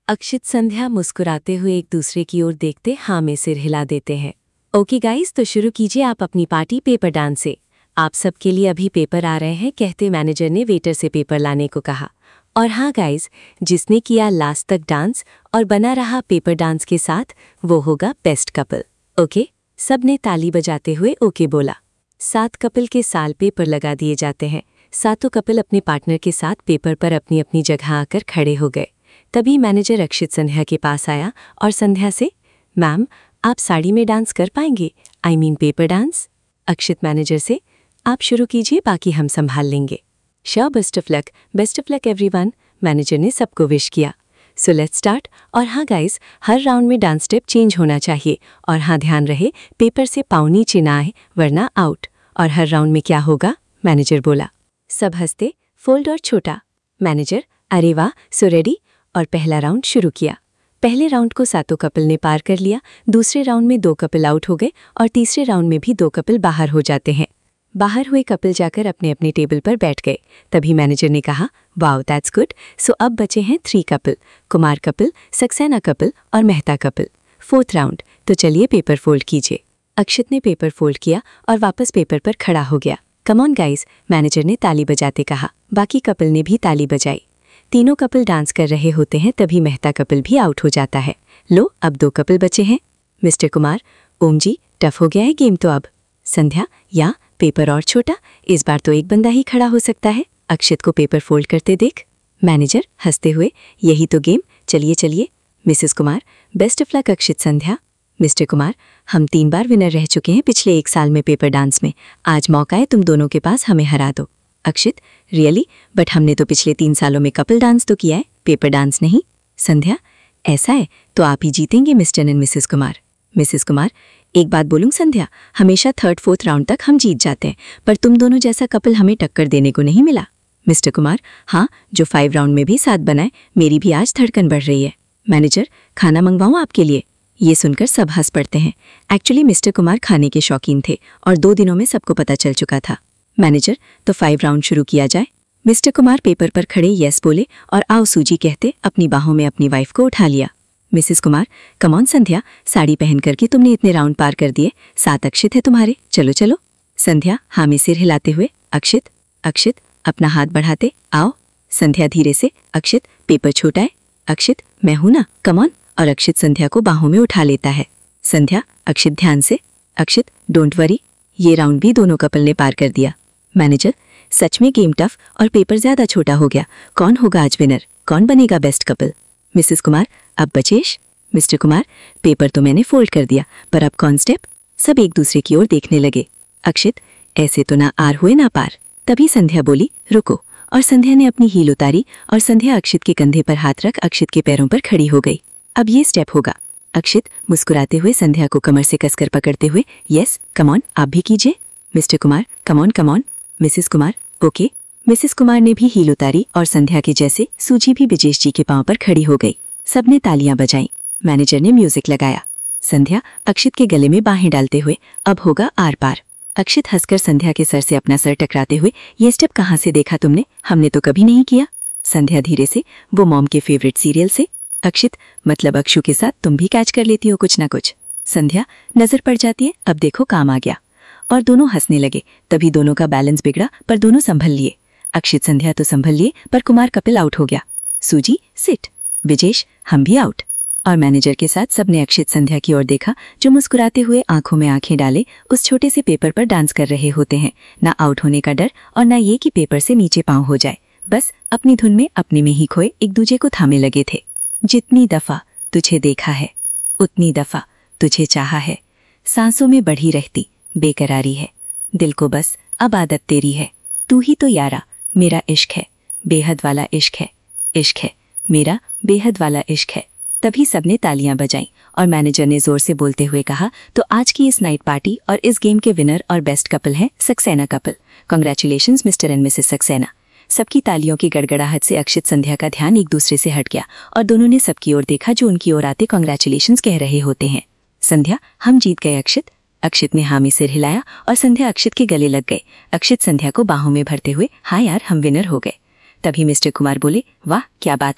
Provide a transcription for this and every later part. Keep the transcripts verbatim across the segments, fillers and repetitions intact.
अक्षित संध्या मुस्कुराते हुए एक दूसरे की ओर देखते हाँ में सिर हिला देते हैं। ओके गाइस, तो शुरू कीजिए आप अपनी पार्टी पेपर डांस से। आप सबके लिए अभी पेपर आ रहे हैं, कहते मैनेजर ने वेटर से पेपर लाने को कहा। और हाँ गाइस, जिसने किया लास्ट तक डांस और बना रहा पेपर डांस के साथ, वो होगा बेस्ट कपल। ओके, सबने ताली बजाते हुए ओके बोला। सात कपल के साल पेपर लगा दिए जाते हैं। सातों कपल अपने पार्टनर के साथ पेपर पर अपनी अपनी जगह आकर खड़े हो गए। तभी मैनेजर अक्षित संध्या के पास आया और संध्या से, मैम आप साड़ी में डांस कर पाएंगे? I mean paper dance. Akshit manager से, आप शुरू कीजिए, बाकी हम संभाल लेंगे। Sure, best of luck, best of luck everyone. Manager ने सबको विश किया। So let's start. और हाँ गाइस, हर राउंड में डांस स्टेप चेंज होना चाहिए। और हाँ, ध्यान रहे पेपर से पाँव नीचे ना आए वरना आउट। और हर राउंड में क्या होगा? मैनेजर बोला। सब हंसते। फोल्ड और छोटा। मैनेजर, अरे वाह, सो रेडी। और पहला राउंड शुरू किया। पहले राउंड को सातों कपल ने पार कर लिया। दूसरे राउंड में दो कपल आउट हो गए और तीसरे राउंड में भी दो कपल बाहर हो जाते हैं। बाहर हुए कपल जाकर अपने अपने टेबल पर बैठ गए। तभी मैनेजर ने कहा, वाओ दैट्स गुड। सो अब बचे हैं three couple, Kumar couple, Saxena couple और मेहता कपल। फोर्थ राउंड, तो चलिए पेपर फोल्ड कीजिए। अक्षित ने पेपर फोल्ड किया और वापस पेपर पर खड़ा हो गया। कम ऑन गाइस, मैनेजर ने ताली बजाते कहा। बाकी कपल ने भी ताली बजाई। तीनों कपल डांस कर रहे होते हैं, तभी मेहता कपल भी आउट हो जाता है। लो, अब दो कपल बचे हैं। मिस्टर कुमार, ओम जी, टफ हो गया है गेम तो अब। संध्या, या पेपर और छोटा, इस बार तो एक बंदा ही खड़ा हो सकता है। अक्षित को पेपर फोल्ड करते देख। मैनेजर हंसते हुए, यही तो गेम, चलिए चलिए। Mrs Kumar, best of luck Akshit Sandhya. Mr Kumar, हम तीन बार विनर रह चुके हैं पिछले एक साल में पेपर डांस में। आज मौका है तुम दोनों के पास, हमें हरा दो। अक्षित, रियली? बट हमने तो पिछले तीन सालों में कपल डांस तो किया है, पेपर डांस नहीं। संध्या, ऐसा है तो आप ही जीतेंगे Mr and Mrs Kumar. Mrs Kumar, एक बात बोलूं संध्या, हमेशा थर्ड फोर्थ राउंड तक हम जीत जाते हैं, पर तुम दोनों जैसा कपल हमें टक्कर देने को नहीं मिला। मिस्टर कुमार, हाँ, जो फाइव राउंड में भी साथ बनाए, मेरी भी आज धड़कन बढ़ रही है। मैनेजर, खाना मंगवाऊं आपके लिए? ये सुनकर सब हंस पड़ते हैं। एक्चुअली मिस्टर कुमार खाने के शौकीन थे और दो दिनों में सबको पता चल चुका था। मैनेजर, तो फाइव राउंड शुरू किया जाए। मिस्टर कुमार पेपर पर खड़े यस बोले और आओ सूजी कहते अपनी बाहों में अपनी वाइफ को उठा लिया। मिसेस कुमार, कमॉन संध्या, साड़ी पहन करके तुमने इतने राउंड पार कर दिए, सात अक्षित है तुम्हारे, चलो चलो। संध्या हाँ में सिर हिलाते हुए, अक्षित अक्षित अपना हाथ बढ़ाते, आओ। संध्या धीरे से, अक्षित पेपर छोटा है। अक्षित, मैं हूं ना, कमॉन। और अक्षित संध्या को बाहों में उठा लेता है। संध्या, अक्षित ध्यान से। Akshit, don't worry. ये राउंड भी दोनों कपल ने पार कर दिया। मैनेजर, सच में गेम टफ और पेपर ज्यादा छोटा हो गया। कौन होगा आज विनर? कौन बनेगा बेस्ट कपल? मिसेस कुमार, अब बचेश। मिस्टर कुमार, पेपर तो मैंने फोल्ड कर दिया, पर अब कौन स्टेप? सब एक दूसरे की ओर देखने लगे। अक्षित, ऐसे तो ना आर हुए ना पार। तभी संध्या बोली, रुको। और संध्या ने अपनी हील उतारी और संध्या अक्षित के कंधे पर हाथ रख अक्षित के पैरों पर खड़ी हो गई। अब ये स्टेप होगा। अक्षित मुस्कुराते हुए संध्या को कमर से कसकर पकड़ते हुए, यस कमॉन, आप भी कीजिए। Mr Kumar, come on come on. Mrs Kumar, okay. Mrs Kumar ने भी हील उतारी और संध्या के जैसे सूजी भी विजेश जी के पांव पर खड़ी हो गई। सबने तालियां बजाई। मैनेजर ने म्यूजिक लगाया। संध्या अक्षित के गले में बाहें डालते हुए, अब होगा आर पार। अक्षित हंसकर संध्या के सर से अपना सर टकराते हुए, ये स्टेप कहाँ से देखा तुमने? हमने तो कभी नहीं किया। संध्या धीरे से, वो मॉम के फेवरेट सीरियल से। अक्षित, मतलब अक्षु के साथ तुम भी कैच कर लेती हो कुछ ना कुछ। संध्या, नजर पड़ जाती है, अब देखो काम आ गया। और दोनों हंसने लगे। तभी दोनों का बैलेंस बिगड़ा, पर दोनों संभल लिए। अक्षित संध्या तो संभल लिए, पर कुमार कपिल आउट हो गया। सूजी सिट। विजेश, हम भी आउट। और मैनेजर के साथ सबने अक्षित संध्या की ओर देखा, जो मुस्कुराते हुए आंखों में आंखें डाले उस छोटे से पेपर पर डांस कर रहे होते हैं। ना आउट होने का डर और ना ये कि पेपर से नीचे पांव हो जाए। बस अपनी धुन में अपने में ही खोए एक दूजे को थामे लगे थे। जितनी दफा तुझे देखा है, उतनी दफा तुझे चाहा है। सांसों में बढ़ी रहती बेकरारी है। दिल को बस अब आदत तेरी है। तू ही तो यारा मेरा इश्क है, बेहद वाला इश्क है। इश्क है मेरा बेहद वाला इश्क है। तभी सबने तालियां बजाईं और मैनेजर ने जोर से बोलते हुए कहा, तो आज की इस नाइट पार्टी और इस गेम के विनर और बेस्ट कपल हैं Saxena couple. Congratulations Mr and Mrs Saxena. सबकी तालियों की गड़गड़ाहट से अक्षित संध्या का ध्यान एक दूसरे से हट गया और दोनों ने सबकी ओर देखा जो उनकी ओर आते कांग्रेचुलेशंस कह रहे होते हैं। संध्या, हम जीत गए अक्षित। अक्षित ने हामी सिर हिलाया और संध्या अक्षित के गले लग गए। अक्षित संध्या को बाहों में भरते हुए, हाँ यार हम विनर हो गए। तभी मिस्टर कुमार बोले, वाह क्या बात है।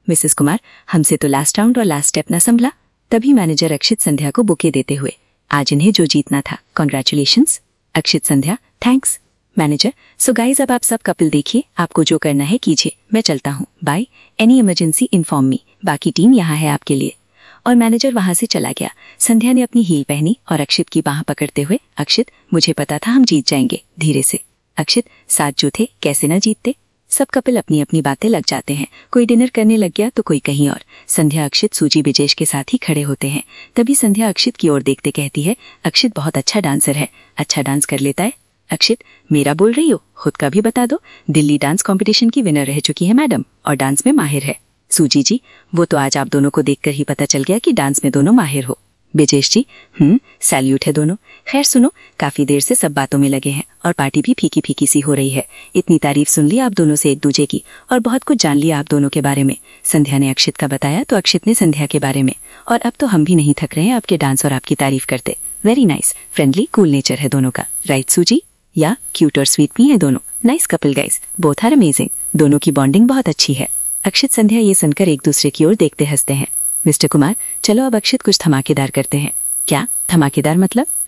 मिसेस कुमार, हमसे तो लास्ट राउंड और लास्ट स्टेप ना संभला। तभी मैनेजर अक्षित संध्या को बुके देते हुए, आज इन्हें जो जीतना था, congratulations. Akshit Sandhya, thanks. Manager, so guys अब आप सब कपिल देखिए, आपको जो करना है कीजिए, मैं चलता हूँ, bye. Any emergency inform me, बाकी टीम यहाँ है आपके लिए। और मैनेजर वहां से चला गया। संध्या ने अपनी हील पहनी और अक्षित की बाह पकड़ते हुए, अक्षित, मुझे पता था हम जीत जाएंगे, धीरे से। अक्षित, साथ जो थे कैसे न जीतते। सब कपिल अपनी अपनी बातें लग जाते हैं, कोई डिनर करने लग गया तो कोई कहीं और। संध्या अक्षित सूजी विजेश के साथ ही खड़े होते हैं। तभी संध्या अक्षित की ओर देखते कहती है, अक्षित बहुत अच्छा डांसर है, अच्छा डांस कर लेता है। अक्षित, मेरा बोल रही हो, खुद का भी बता दो। दिल्ली डांस कंपटीशन की विनर रह चुकी है मैडम, और डांस में माहिर है। सूजी जी, वो तो आज आप दोनों को देखकर ही पता चल गया कि डांस में दोनों माहिर हो। विजेश जी, हम्म सैल्यूट है दोनों। खैर सुनो, काफी देर से सब बातों में लगे हैं और पार्टी भी फीकी फीकी सी हो रही है। इतनी तारीफ सुन ली आप दोनों से एक दूजे की, और बहुत कुछ जान लिया आप दोनों के बारे में। संध्या ने अक्षित का बताया तो अक्षित ने संध्या के बारे में, और अब तो हम भी नहीं थक रहे हैं आपके डांस और आपकी तारीफ करते। Very nice, friendly, cool nature है दोनों का, राइट सूजी? या क्यूट और स्वीट भी है दोनों। Nice couple guys, both are amazing. दोनों की बॉन्डिंग बहुत अच्छी है। अक्षित संध्या ये सुनकर एक दूसरे की ओर देखते हंसते हैं। मिस्टर कुमार, चलो अब अक्षित कुछ धमाकेदार करते हैं। क्या धमाकेदार मतलब?